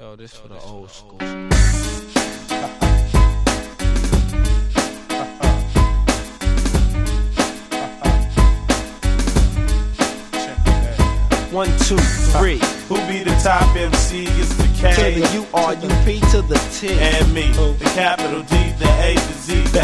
Yo, this for the old school. One, two, three. Who be the top MC? It's the K. To the U-R-U-P to the T. And me. The capital D, the A to Z, the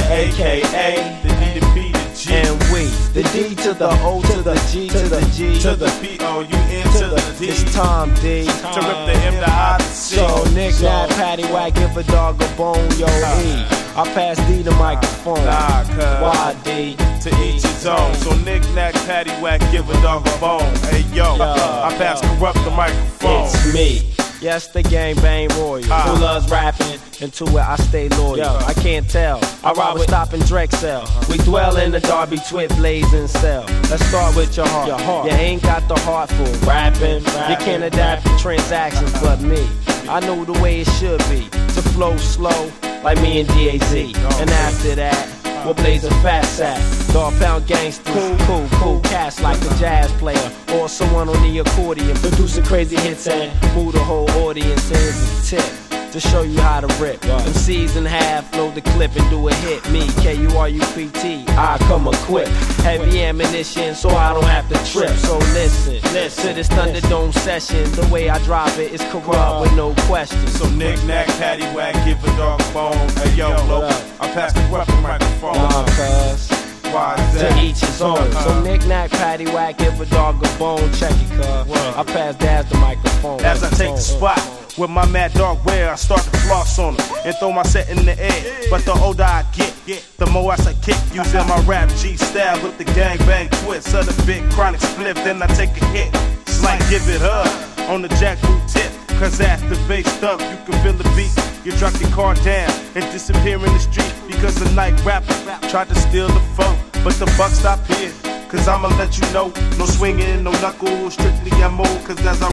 AKA, the D to P to G. And we. The D to the O to the G to the G. To the P-O-U-N to the D. It's time, D. To rip the M, the I, the C. So, Nick, Nat, Patty, Whack, give a dog a bone, yo, E. I pass D the microphone. Nah, cuz. Why, D? To each his own. So Nick, Nack, Patty, Whack, give a dog a bone. Hey, yo, I pass corrupt the microphone. It's me. Yes, the gang bang royal. Who loves rapping, and to it I stay loyal. I can't tell. I ride with Stop and Drexel. We dwell in the Darby Twit blazing cell. Let's start with your heart. You ain't got the heart for rapping. You can't adapt to transactions, but me. I know the way it should be. To flow slow, like me and D-A-Z. And after that, we'll blaze a fat sack. Dog pound gangsters, cool cats like a jazz player or someone on the accordion producing crazy hits and move the whole audience. Here's a tip to show you how to rip. MCs in half, load the clip and do a hit. Me, K-U-R-U-P-T, I come equipped. Heavy ammunition so I don't have to trip. So listen to this Thunderdome session. The way I drop it is corrupt with no question. So Nick, Nack, Patty, Whack, give a dog a bone. Hey yo, low, I pass the weapon microphone. Cuz. Why is that? To each his own. So Nick, Nack, Patty, Whack, give a dog a bone. Check it, cuz. I pass Daz the microphone. As I take the spot with my mad dog wear, I start to floss on him and throw my set in the air. But the older I get, the more I kick, using my rap G style with the gang bang twist of the big chronic split. Then I take a hit, like give it up on the jackboot tip. Cause after bass thump, you can feel the beat. You drop your car down and disappear in the street. Because the night rapper tried to steal the phone. But the buck stopped here, cause I'ma let you know. No swinging, no knuckles, strictly MO. Cause as I